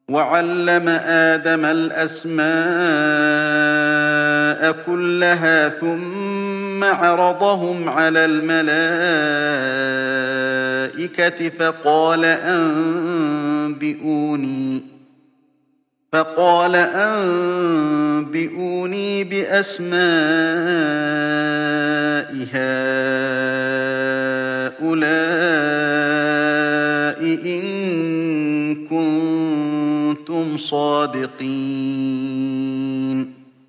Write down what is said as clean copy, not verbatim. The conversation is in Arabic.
وعلم آدم الأسماء كلها ثم عرضهم على الملائكة فقال أنبئوني بأسماء هؤلاء إن كنتم صادقين.